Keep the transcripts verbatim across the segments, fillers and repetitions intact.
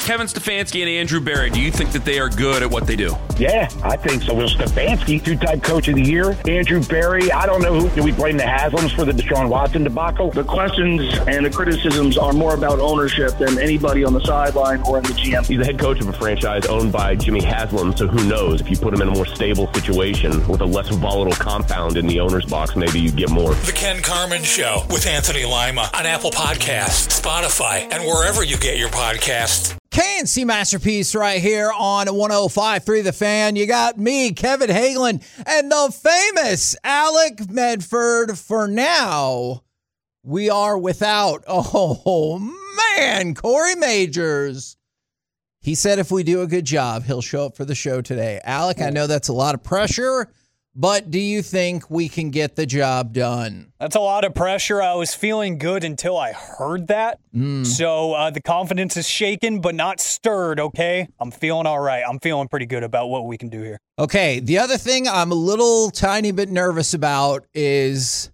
Kevin Stefanski and Andrew Berry, do you think that they are good at what they do? Yeah, I think so. Well, Stefanski, two-time coach of the year. Andrew Berry, I don't know who. Do we blame the Haslams for the Deshaun Watson debacle? The questions and the criticisms are more about ownership than anybody on the sideline or in the G M. He's the head coach of a franchise owned by Jimmy Haslam, so who knows? If you put him in a more stable situation with a less volatile compound in the owner's box, maybe you get more. The Ken Carman Show with Anthony Lima on Apple Podcasts, Spotify, and wherever you get your podcasts. K and C Masterpiece right here on one oh five point three The Fan. You got me, Kevin Hagelin, and the famous Alec Medford. For now, we are without, oh man, Corey Majors. He said if we do a good job, he'll show up for the show today. Alec, I know that's a lot of pressure, but do you think we can get the job done? That's a lot of pressure. I was feeling good until I heard that. Mm. So uh, the confidence is shaken, but not stirred, okay? I'm feeling all right. I'm feeling pretty good about what we can do here. Okay, the other thing I'm a little tiny bit nervous about is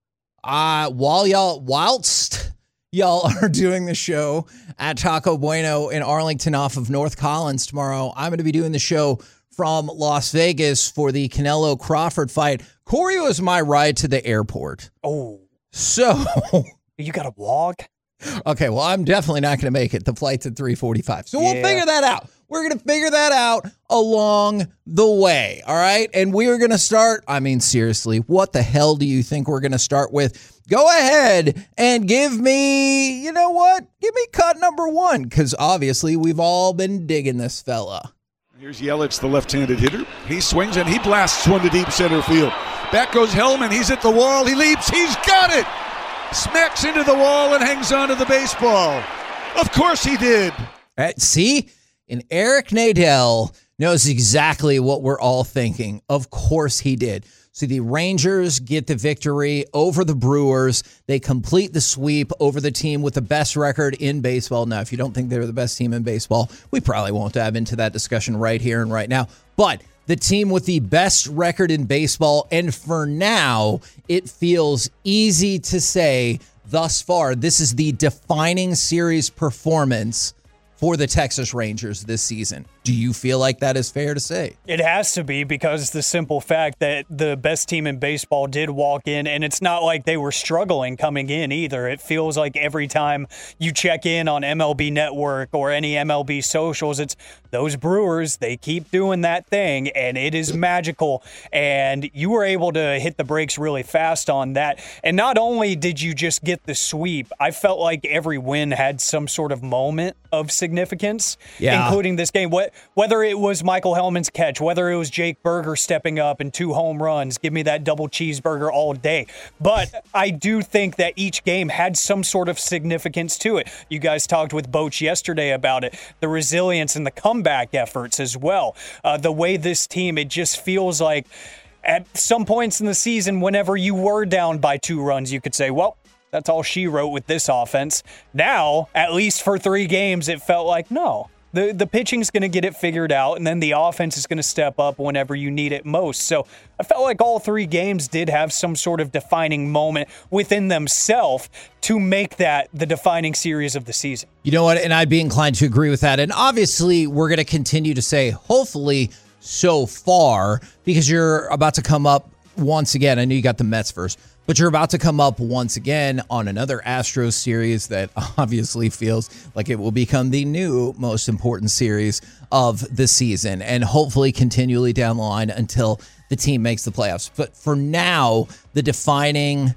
uh, while y'all, whilst y'all are doing the show at Taco Bueno in Arlington off of North Collins tomorrow, I'm going to be doing the show from Las Vegas for the Canelo Crawford fight. Corey was my ride to the airport. Oh. So. You got to vlog? Okay, well, I'm definitely not going to make it. The flight's at three forty-five. So Yeah. we'll figure that out. We're going to figure that out along the way, all right? And we are going to start, I mean, seriously, what the hell do you think we're going to start with? Go ahead and give me, you know what? Give me cut number one, because obviously we've all been digging this fella. Here's Yelich, the left-handed hitter. He swings and he blasts one to deep center field. Back goes Hellman. He's at the wall. He leaps. He's got it. Smacks into the wall and hangs on to the baseball. Of course he did. Right, see? And Eric Nadel knows exactly what we're all thinking. Of course he did. So the Rangers get the victory over the Brewers. They complete the sweep over the team with the best record in baseball. Now, if you don't think they're the best team in baseball, we probably won't dive into that discussion right here and right now. But the team with the best record in baseball, and for now, it feels easy to say thus far, this is the defining series performance for the Texas Rangers this season. Do you feel like that is fair to say? It has to be, because the simple fact that the best team in baseball did walk in, and it's not like they were struggling coming in either. It feels like every time you check in on M L B Network or any M L B socials, it's those Brewers, they keep doing that thing, and it is magical. And you were able to hit the brakes really fast on that. And not only did you just get the sweep, I felt like every win had some sort of moment of significance, yeah. including this game. What Whether it was Michael Hellman's catch, whether it was Jake Berger stepping up and two home runs, give me that double cheeseburger all day. But I do think that each game had some sort of significance to it. You guys talked with Boach yesterday about it, the resilience and the comeback efforts as well. Uh, the way this team, it just feels like at some points in the season, whenever you were down by two runs, you could say, well, that's all she wrote with this offense. Now, at least for three games, it felt like, no. The the pitching's going to get it figured out, and then the offense is going to step up whenever you need it most. So I felt like all three games did have some sort of defining moment within themselves to make that the defining series of the season. You know what? And I'd be inclined to agree with that. And obviously, we're going to continue to say, hopefully, so far, because you're about to come up once again. I know you got the Mets first. But you're about to come up once again on another Astros series that obviously feels like it will become the new most important series of the season, and hopefully continually down the line until the team makes the playoffs. But for now, the defining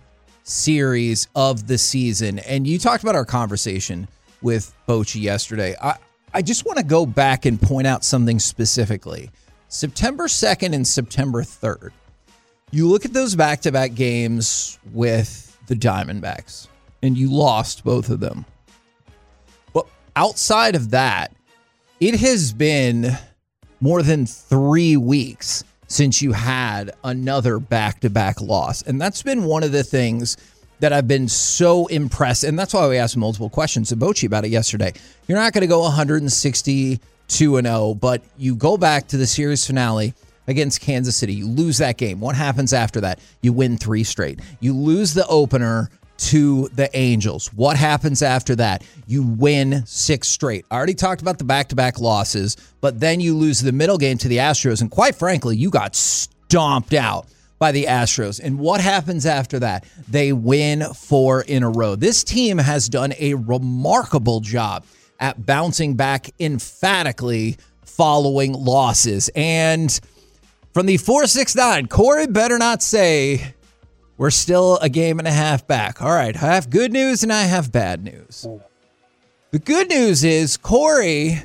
series of the season, and you talked about our conversation with Bochy yesterday. I, I just want to go back and point out something specifically. September second and September third. You look at those back-to-back games with the Diamondbacks, and you lost both of them. But outside of that, it has been more than three weeks since you had another back-to-back loss. And that's been one of the things that I've been so impressed. And that's why we asked multiple questions to Bochy about it yesterday. You're not going to go one sixty-two and oh, but you go back to the series finale against Kansas City. You lose that game. What happens after that? You win three straight. You lose the opener to the Angels. What happens after that? You win six straight. I already talked about the back-to-back losses, but then you lose the middle game to the Astros, and quite frankly, you got stomped out by the Astros. And what happens after that? They win four in a row. This team has done a remarkable job at bouncing back emphatically following losses. And from the four six nine, Corey better not say we're still a game and a half back. All right, I have good news and I have bad news. The good news is Corey,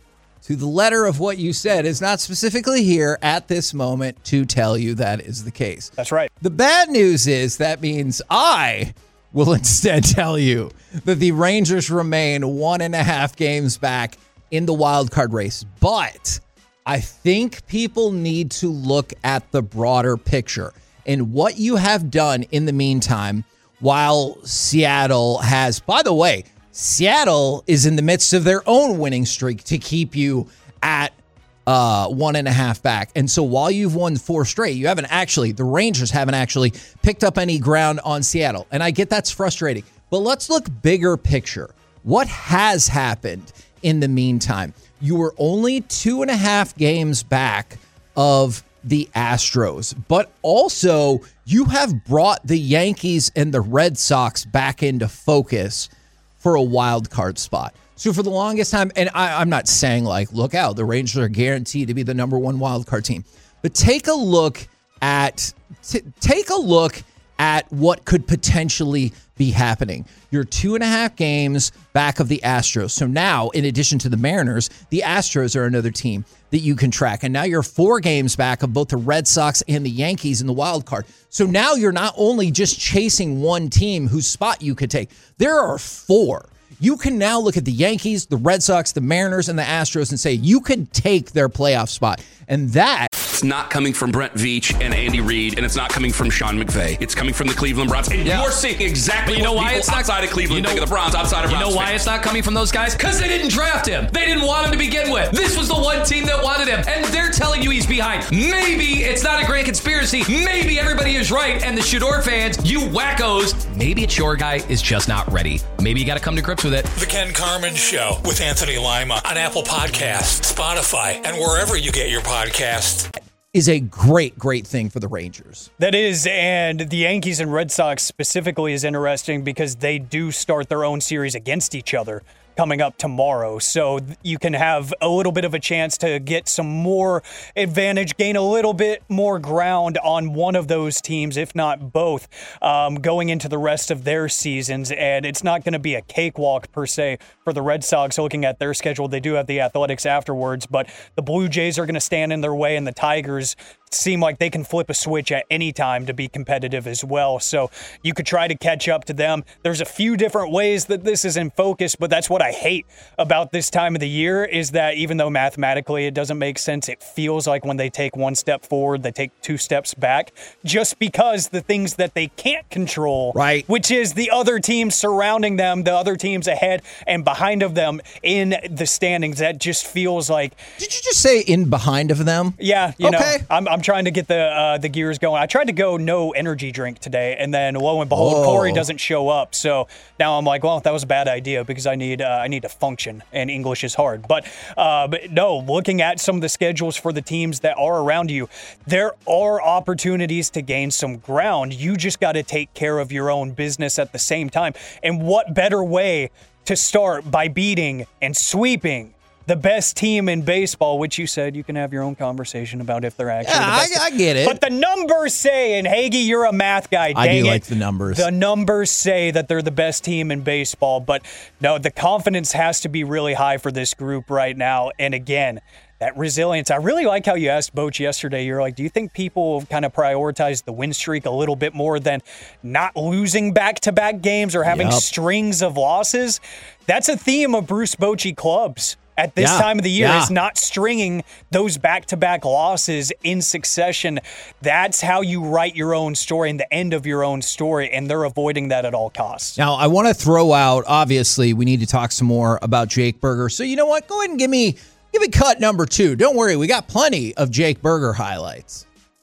to the letter of what you said, is not specifically here at this moment to tell you that is the case. That's right. The bad news is that means I will instead tell you that the Rangers remain one and a half games back in the wild card race. But I think people need to look at the broader picture and what you have done in the meantime while Seattle has, by the way, Seattle is in the midst of their own winning streak to keep you at uh, one and a half back. And so while you've won four straight, you haven't actually, the Rangers haven't actually picked up any ground on Seattle. And I get that's frustrating, but let's look bigger picture. What has happened in the meantime? You were only two and a half games back of the Astros, but also you have brought the Yankees and the Red Sox back into focus for a wild card spot. So for the longest time, and I, I'm not saying like, look out, the Rangers are guaranteed to be the number one wild card team, but take a look at t- take a look at what could potentially be happening. You're two and a half games back of the Astros. So now, in addition to the Mariners, the Astros are another team that you can track. And now you're four games back of both the Red Sox and the Yankees in the wild card. So now you're not only just chasing one team whose spot you could take. There are four. You can now look at the Yankees, the Red Sox, the Mariners, and the Astros and say you could take their playoff spot. And that... It's not coming from Brent Veach and Andy Reid, and it's not coming from Sean McVay. It's coming from the Cleveland Browns. And yeah. you're seeing exactly you know what why people it's not, outside of Cleveland you know, think of the Browns, outside of You Browns know why fans. it's not coming from those guys? Because they didn't draft him. They didn't want him to begin with. This was the one team that wanted him, and they're telling you he's behind. Maybe it's not a grand conspiracy. Maybe everybody is right, and the Shador fans, you wackos, maybe it's your guy is just not ready. Maybe you got to come to grips with it. The Ken Carman Show with Anthony Lima on Apple Podcasts, Spotify, and wherever you get your podcasts. Is a great, great thing for the Rangers. That is, and the Yankees and Red Sox specifically is interesting because they do start their own series against each other coming up tomorrow. So you can have a little bit of a chance to get some more advantage, gain a little bit more ground on one of those teams, if not both, um, going into the rest of their seasons. And it's not going to be a cakewalk per se for the Red Sox looking at their schedule. They do have the Athletics afterwards, but the Blue Jays are going to stand in their way, and the Tigers seem like they can flip a switch at any time to be competitive as well. So you could try to catch up to them. There's a few different ways that this is in focus, but that's what I hate about this time of the year is that even though mathematically it doesn't make sense, it feels like when they take one step forward, they take two steps back just because the things that they can't control, right, which is the other teams surrounding them, the other teams ahead and behind of them in the standings. That just feels like... Did you just say in behind of them? Yeah, you okay. know, I'm, I'm trying to get the uh, the gears going. I tried to go no energy drink today, and then lo and behold, Whoa. Corey doesn't show up. So now I'm like, well, that was a bad idea because I need uh, I need to function, and English is hard. But uh, but no, looking at some of the schedules for the teams that are around you, there are opportunities to gain some ground. You just got to take care of your own business at the same time. And what better way to start by beating and sweeping the best team in baseball, which you said you can have your own conversation about if they're actually yeah, the best. I, I get it. But the numbers say, and Hagee, you're a math guy. I Dang do it. like the numbers. The numbers say that they're the best team in baseball. But no, the confidence has to be really high for this group right now. And again, that resilience. I really like how you asked Boch yesterday. You're like, do you think people kind of prioritize the win streak a little bit more than not losing back-to-back games or having Yep. strings of losses? That's a theme of Bruce Bochy clubs at this Yeah, time of the year, yeah. is not stringing those back-to-back losses in succession. That's how you write your own story and the end of your own story, and they're avoiding that at all costs. Now, I want to throw out, obviously, we need to talk some more about Jake Burger. So you know what? Go ahead and give me give me cut number two. Don't worry, we got plenty of Jake Burger highlights.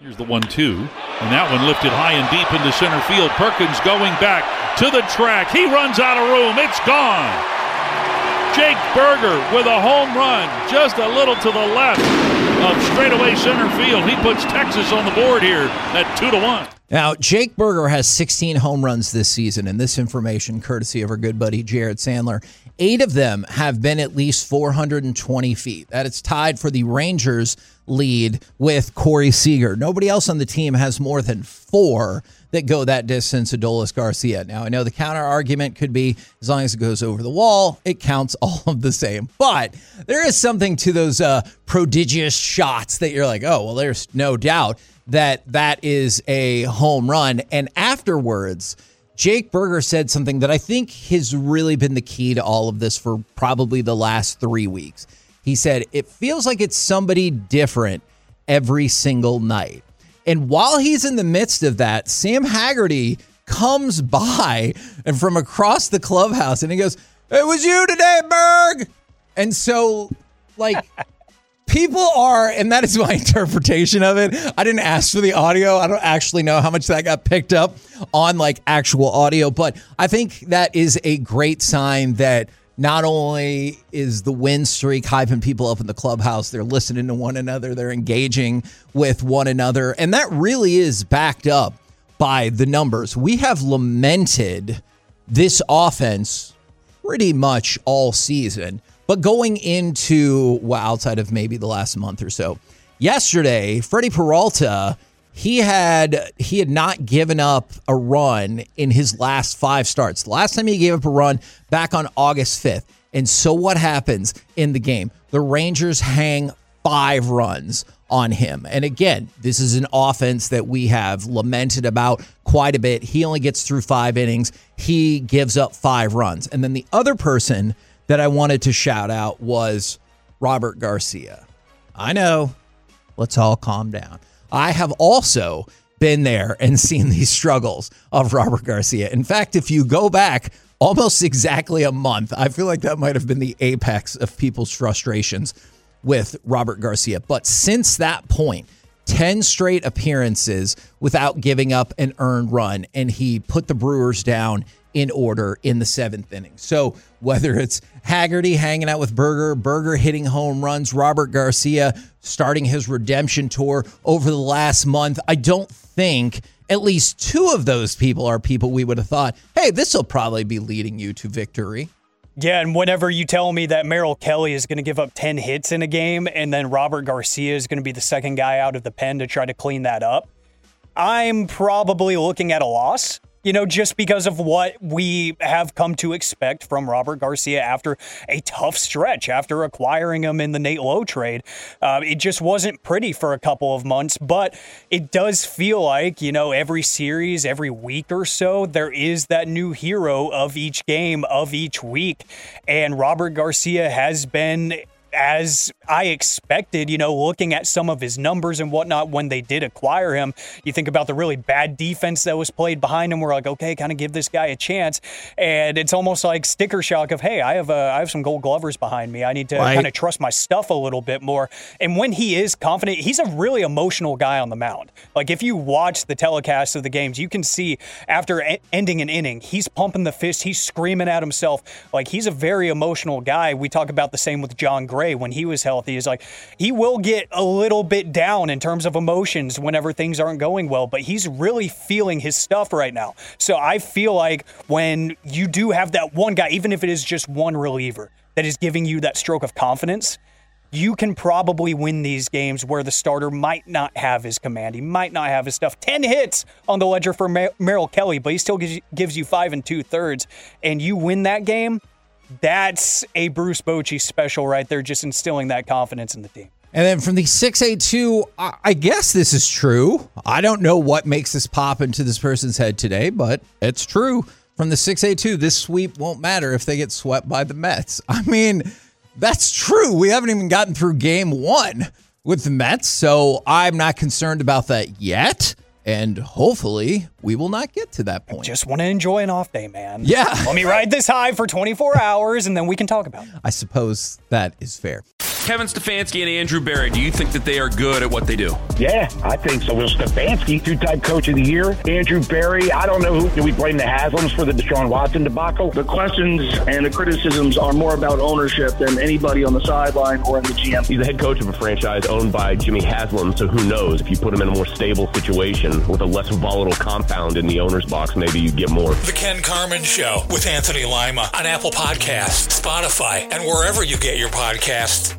Here's the one two, and that one lifted high and deep into center field. Perkins going back to the track. He runs out of room. It's gone. Jake Burger with a home run just a little to the left of straightaway center field. He puts Texas on the board here at two to one. Now, Jake Burger has sixteen home runs this season, and this information courtesy of our good buddy Jared Sandler. Eight of them have been at least four hundred twenty feet. That is tied for the Rangers lead with Corey Seager. Nobody else on the team has more than four that go that distance, Adolis Garcia. Now, I know the counter argument could be as long as it goes over the wall, it counts all of the same. But there is something to those uh, prodigious shots that you're like, oh, well, there's no doubt that that is a home run. And afterwards, Jake Burger said something that I think has really been the key to all of this for probably the last three weeks. He said, it feels like it's somebody different every single night. And while he's in the midst of that, Sam Haggerty comes by and from across the clubhouse and he goes, it was you today, Berg. And so, like, people are, and that is my interpretation of it. I didn't ask for the audio. I don't actually know how much that got picked up on like actual audio, but I think that is a great sign that not only is the win streak hyping people up in the clubhouse, they're listening to one another, they're engaging with one another, and that really is backed up by the numbers. We have lamented this offense pretty much all season, but going into, well, outside of maybe the last month or so, yesterday, Freddie Peralta, he had he had not given up a run in his last five starts. The last time he gave up a run back on August fifth. And so what happens in the game? The Rangers hang five runs on him. And again, this is an offense that we have lamented about quite a bit. He only gets through five innings. He gives up five runs. And then the other person that I wanted to shout out was Robert Garcia. I know. Let's all calm down. I have also been there and seen these struggles of Robert Garcia. In fact, if you go back almost exactly a month, I feel like that might have been the apex of people's frustrations with Robert Garcia. But since that point, ten straight appearances without giving up an earned run, and he put the Brewers down in order in the seventh inning. So whether it's Haggerty hanging out with Burger, Burger hitting home runs, Robert Garcia starting his redemption tour over the last month, I don't think at least two of those people are people we would have thought, hey, this will probably be leading you to victory. Yeah, and whenever you tell me that Merrill Kelly is going to give up ten hits in a game and then Robert Garcia is going to be the second guy out of the pen to try to clean that up, I'm probably looking at a loss. You know, just because of what we have come to expect from Robert Garcia after a tough stretch, after acquiring him in the Nate Lowe trade. Uh, it just wasn't pretty for a couple of months, but it does feel like, you know, every series, every week or so, there is that new hero of each game, of each week. And Robert Garcia has been, as I expected, you know, looking at some of his numbers and whatnot when they did acquire him. You think about the really bad defense that was played behind him. We're like, okay, kind of give this guy a chance. And it's almost like sticker shock of, hey, I have a, I have some Gold Glovers behind me. I need to right. kind of trust my stuff a little bit more. And when he is confident, he's a really emotional guy on the mound. Like if you watch the telecast of the games, you can see after e- ending an inning, he's pumping the fist, he's screaming at himself. Like he's a very emotional guy. We talk about the same with John Gray. When he was healthy, is like he will get a little bit down in terms of emotions whenever things aren't going well, but he's really feeling his stuff right now. So I feel like when you do have that one guy, even if it is just one reliever that is giving you that stroke of confidence, you can probably win these games where the starter might not have his command. He might not have his stuff. ten hits on the ledger for Mer- Merrill Kelly, but he still gives you, gives you five and two thirds, and you win that game. That's a Bruce Bochy special right there, just instilling that confidence in the team. And then from the six eighty-two, I guess this is true. I don't know what makes this pop into this person's head today, but it's true. From the six eighty-two, this sweep won't matter if they get swept by the Mets. I mean, that's true. We haven't even gotten through game one with the Mets, so I'm not concerned about that yet. And hopefully we will not get to that point. I just want to enjoy an off day, man. Yeah. Let me ride this high for twenty-four hours and then we can talk about it. I suppose that is fair. Kevin Stefanski and Andrew Berry, do you think that they are good at what they do? Yeah, I think so. Will Stefanski, two-time coach of the year. Andrew Berry, I don't know who. Do we blame the Haslams for the Deshaun Watson debacle? The questions and the criticisms are more about ownership than anybody on the sideline or in the G M. He's the head coach of a franchise owned by Jimmy Haslam, so who knows? If you put him in a more stable situation with a less volatile compound in the owner's box, maybe you get more. The Ken Carman Show with Anthony Lima on Apple Podcasts, Spotify, and wherever you get your podcasts.